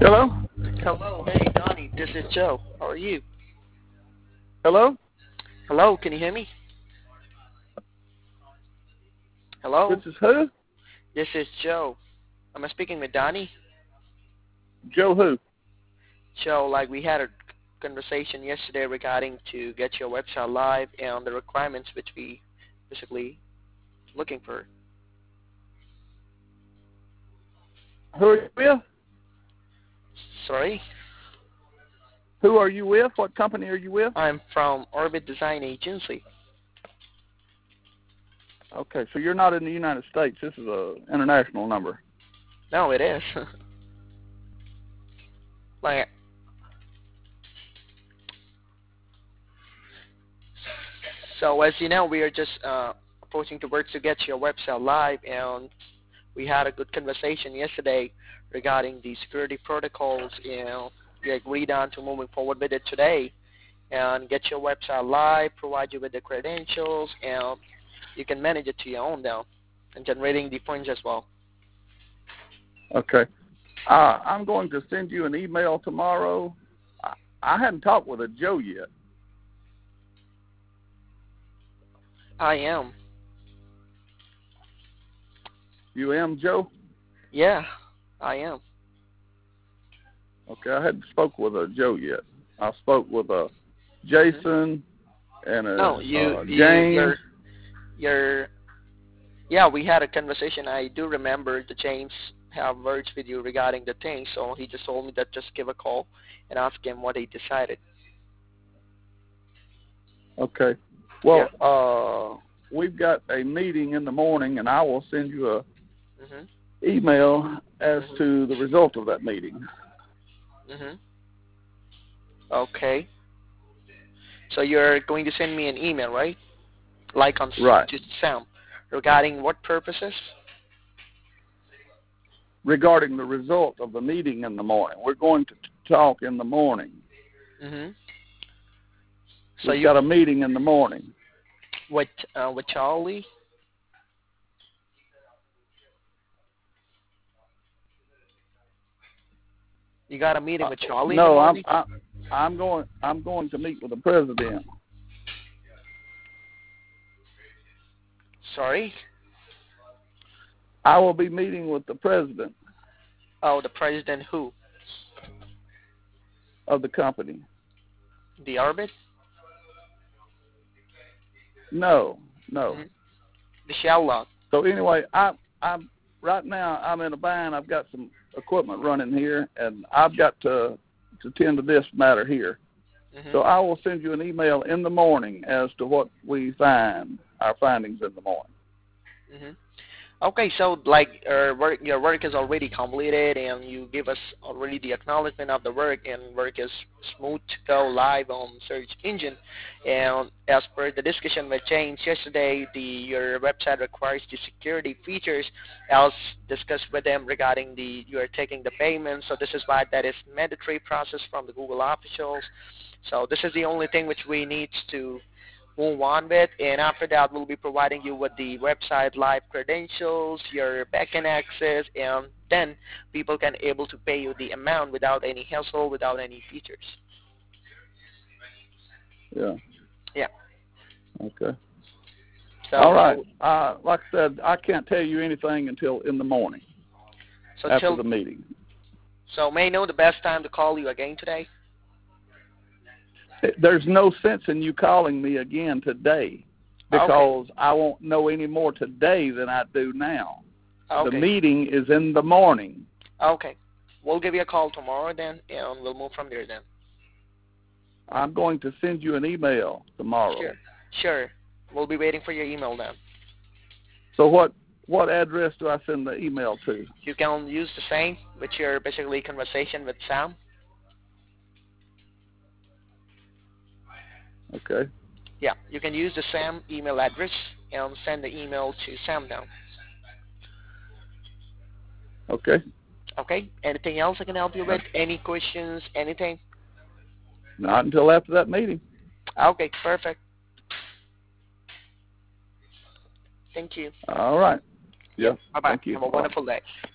Hello? Hello, hey Donnie, this is Joe. How are you? Hello? Hello, can you hear me? Hello? This is who? This is Joe. Am I speaking with Donnie? Joe who? Joe, like we had a conversation yesterday regarding to get your website live and the requirements which we basically looking for. Who are you with? Sorry? Who are you with? What company are you with? I'm from Orbit Design Agency. Okay, so you're not in the United States. This is an international number. No, it is. Like, so as you know, we are just approaching to work to get your website live, and we had a good conversation yesterday regarding the security protocols, and we agreed on to moving forward with it today and get your website live, provide you with the credentials, and you can manage it to your own now and generating the funds as well. Okay. I'm going to send you an email tomorrow. I hadn't talked with a Joe yet. I am. You am Joe? Yeah, I am. Okay, I hadn't spoke with a Joe yet. I spoke with a Jason and a James. Yeah, we had a conversation. I do remember the James have words with you regarding the thing, so he just told me that just give a call and ask him what he decided. Okay. Well, we've got a meeting in the morning, and I will send you a email as to the result of that meeting. Okay. So you're going to send me an email, right? Like on right. to Sam, regarding what purposes? Regarding the result of the meeting in the morning. We're going to talk in the morning. So We've got a meeting in the morning. With Charlie? You got a meeting with Charlie? No, in the morning? I'm going to meet with the president. Sorry? I will be meeting with the president. Oh, the president who? Of the company. The Orbit? No. The Sherlock. So anyway, I'm right now I'm in a bind. I've got some equipment running here, and I've got to tend to this matter here. So I will send you an email in the morning as to what we find, our findings in the morning. Okay, so like your work is already completed, and you give us already the acknowledgement of the work, and work is smooth to go live on search engine. And as per the discussion with James yesterday, your website requires the security features, as discussed with them regarding you are taking the payment. So this is why that is mandatory process from the Google officials. So this is the only thing which we need to move on with, and after that we'll be providing you with the website live credentials, your backend access, and then people can able to pay you the amount without any hassle, without any features. Yeah. Okay. So, all right. Like I said, I can't tell you anything until in the morning, so after the meeting. So may I know the best time to call you again today? There's no sense in you calling me again today, because I won't know any more today than I do now. The meeting is in the morning. Okay. We'll give you a call tomorrow then, and we'll move from there then. I'm going to send you an email tomorrow. Sure. We'll be waiting for your email then. So what address do I send the email to? You can use the same, which your basically conversation with Sam. Okay. Yeah, you can use the Sam email address and send the email to Sam now. Okay. Okay. Anything else I can help you with? Any questions? Anything? Not until after that meeting. Okay, perfect. Thank you. All right. Yeah. Bye-bye. Thank you. Have a wonderful day.